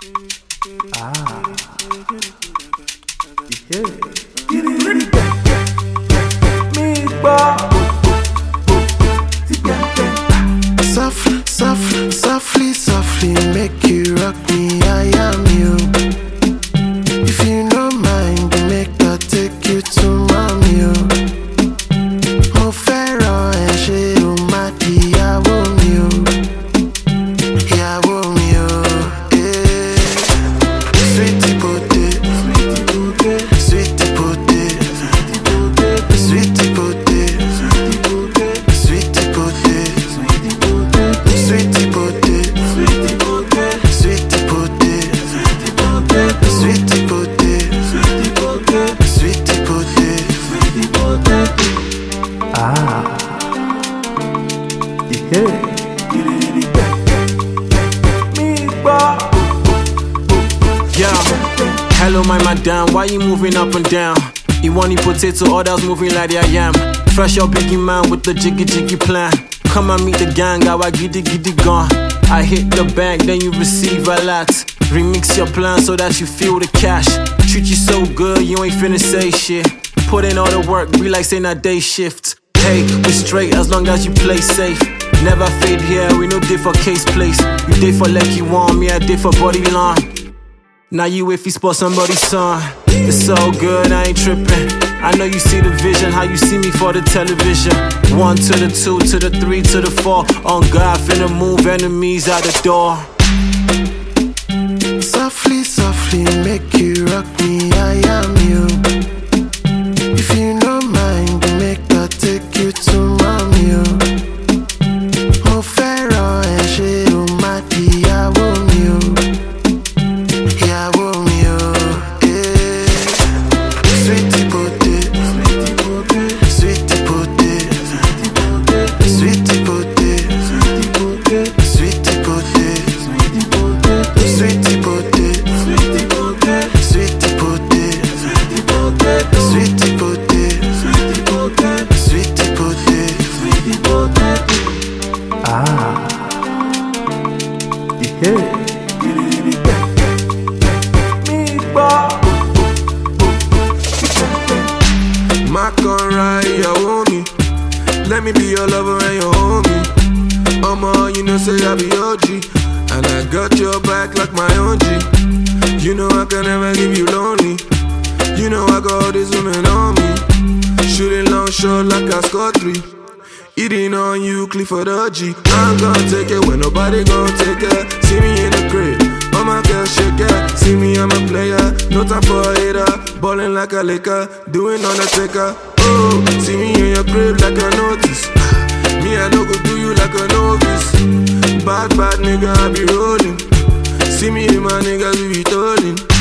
Softly, softly, softly, softly, make you rock me, I am you. If you no mind, make I take you to mommy. Mo fẹ́ràn ẹ ṣe o má di ìyàwó mi o, ìyàwó mi o. Sweetie pote, sweetie pote, sweetie pote, sweetie pote. Sweetie pote, sweetie pote, sweetie pote, sweetie pote, sweetie pote, sweetie pote. Yeah. Hello my madam, why you moving up and down? You want the potato, others moving like I am. Fresh up biggie man with the jiggy jiggy plan. Come and meet the gang, I giddy giddy gone. I hit the bank, then you receive a lot. Remix your plan so that you feel the cash. Treat you so good, you ain't finna say shit. Put in all the work, be like saying a day shift. Hey, we straight as long as you play safe. Never fade here, we no day for case place. You day for lucky one, me I day for body line. Now you if you spot somebody's son. It's so good, I ain't tripping. I know you see the vision, how you see me for the television. 1 to the 2 to the 3 to the 4. On God, finna move enemies out the door. Softly, softly, make you rock me, I am you. If you no mind, make I take you to mommy. Mo fẹ́ràn ẹ ṣe o má di ìyàwó mi o, ìyàwó mi o. Sweetie pote, sweetie pote, sweetie pote, sweetie pote, sweetie pote, sweetie pote, sweetie pote, sweetie pote, sweetie pote. Makanra, ìyàwó mi. Let me be your lover and your homie. You know say I be OG, and I got your back like my own G. You know I can never leave you lonely. You know I got all these women on me. Shooting long shot like I scored 3. Eating on you, Clifford OG. I'm gonna take it when nobody gonna take it. See me in the crib, all my girls shake it. See me, I'm a player, no time for a hater. Ballin' like a Laker, doing Undertaker. Oh, see me in your crib like a notice. Me, I no go do you like a novice. Bad nigga, I be rolling. See me and my niggas, we be tolling.